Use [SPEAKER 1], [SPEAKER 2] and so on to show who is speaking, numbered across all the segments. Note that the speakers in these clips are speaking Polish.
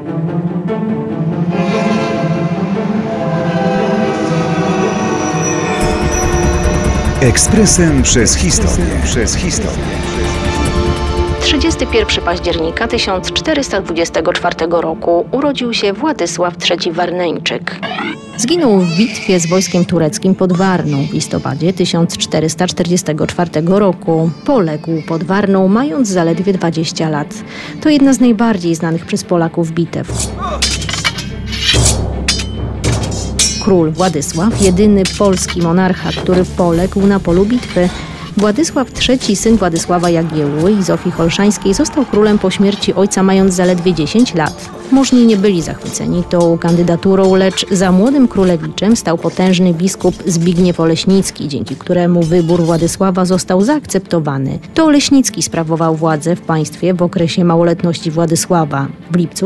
[SPEAKER 1] Ekspresem przez historię.
[SPEAKER 2] 31 października 1424 roku urodził się Władysław III Warneńczyk. Zginął w bitwie z wojskiem tureckim pod Warną w listopadzie 1444 roku. Poległ pod Warną, mając zaledwie 20 lat. To jedna z najbardziej znanych przez Polaków bitew. Król Władysław, jedyny polski monarcha, który poległ na polu bitwy. Władysław III, syn Władysława Jagiełły i Zofii Olszańskiej, został królem po śmierci ojca, mając zaledwie 10 lat. Możni nie byli zachwyceni tą kandydaturą, lecz za młodym królewiczem stał potężny biskup Zbigniew Oleśnicki, dzięki któremu wybór Władysława został zaakceptowany. To Oleśnicki sprawował władzę w państwie w okresie małoletności Władysława. W lipcu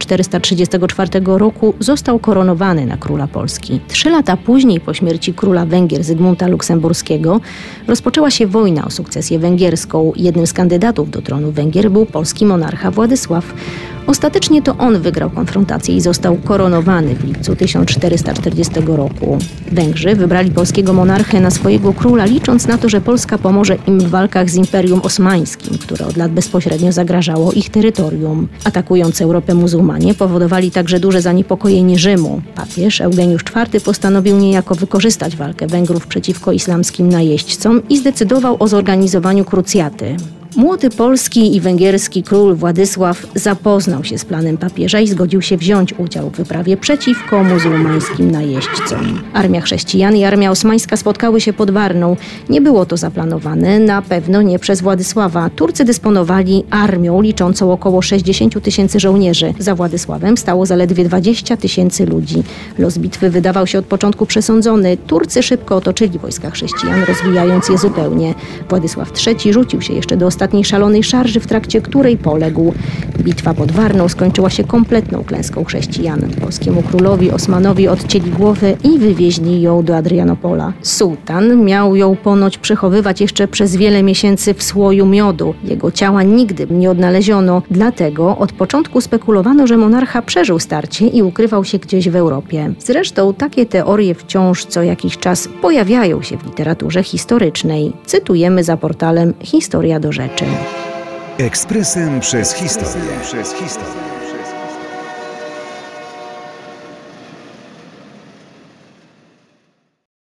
[SPEAKER 2] 1434 roku został koronowany na króla Polski. 3 lata później, po śmierci króla Węgier Zygmunta Luksemburskiego, rozpoczęła się wojna o sukcesję węgierską. Jednym z kandydatów do tronu Węgier był polski monarcha Władysław. Ostatecznie to on wygrał konfrontację i został koronowany w lipcu 1440 roku. Węgrzy wybrali polskiego monarchę na swojego króla, licząc na to, że Polska pomoże im w walkach z Imperium Osmańskim, które od lat bezpośrednio zagrażało ich terytorium. Atakując Europę muzułmanie powodowali także duże zaniepokojenie Rzymu. Papież Eugeniusz IV postanowił niejako wykorzystać walkę Węgrów przeciwko islamskim najeźdźcom i zdecydował o zorganizowaniu krucjaty. Młody polski i węgierski król Władysław zapoznał się z planem papieża i zgodził się wziąć udział w wyprawie przeciwko muzułmańskim najeźdźcom. Armia chrześcijan i armia osmańska spotkały się pod Warną. Nie było to zaplanowane, na pewno nie przez Władysława. Turcy dysponowali armią liczącą około 60 000 żołnierzy. Za Władysławem stało zaledwie 20 000 ludzi. Los bitwy wydawał się od początku przesądzony. Turcy szybko otoczyli wojska chrześcijan, rozwijając je zupełnie. Władysław III rzucił się jeszcze do ostatniej szalonej szarży, w trakcie której poległ. Bitwa pod Warną skończyła się kompletną klęską chrześcijan. Polskiemu królowi Osmanowi odcięli głowę i wywieźli ją do Adrianopola. Sułtan miał ją ponoć przechowywać jeszcze przez wiele miesięcy w słoju miodu. Jego ciała nigdy nie odnaleziono, dlatego od początku spekulowano, że monarcha przeżył starcie i ukrywał się gdzieś w Europie. Zresztą takie teorie wciąż co jakiś czas pojawiają się w literaturze historycznej. Cytujemy za portalem Historia do Rzeczy.
[SPEAKER 1] Ekspresem przez historię.